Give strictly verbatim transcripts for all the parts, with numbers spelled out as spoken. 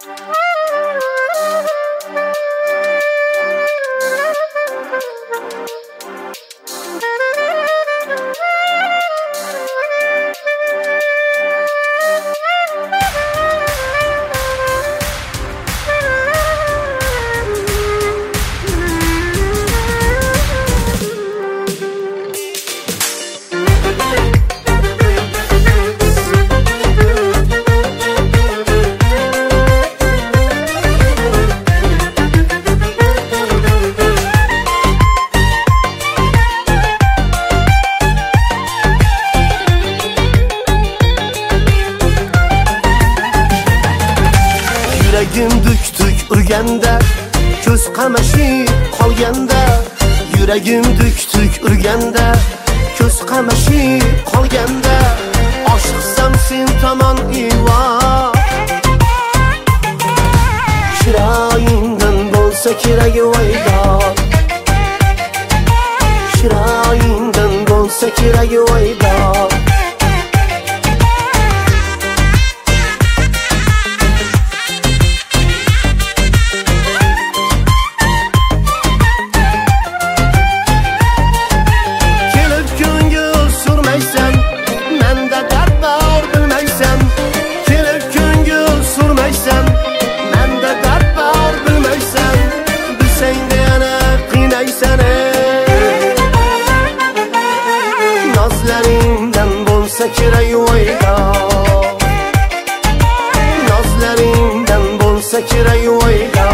Yuragim duk-duk urganda, ko'z qamashib qolganda. Yuragim duk-duk urganda, ko'z qamashib qolganda. Oshiqsam sen tomon ivo, chiroyingdan bo'lsa kerak voydo. Chiroyingdan bo'lsa kerak voydo. Nazlaringdan bo'lsa kerak voydo. Nazlaringdan bo'lsa kerak voydo.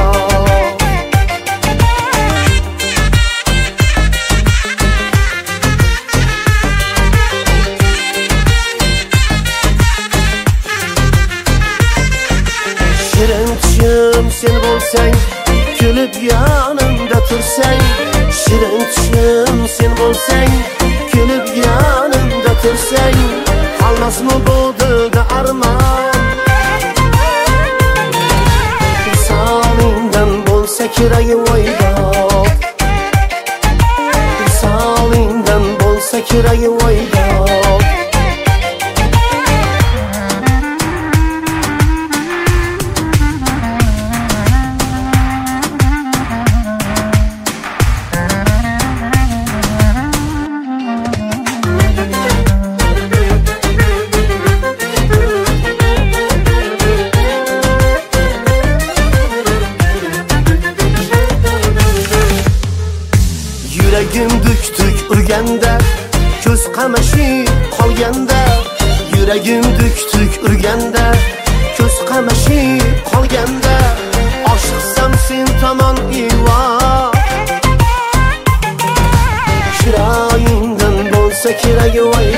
Shirinchim sen bo'lsang, kulib yonimda tursang. Shirinchim sen bo'lsang, kulib yonimda tursang. Qolmasmi bu dilda armon? Visolingdan bo'lsa kerak voydo. Visolingdan bo'lsa kerak voydo. Yuragim duk-duk urganda, ko'z qamashib qolganda. Yuragim duk-duk urganda, ko'z qamashib qolganda. Oshiqsam sen tomon ivo, chiroyingdan bo'lsa kerak voy.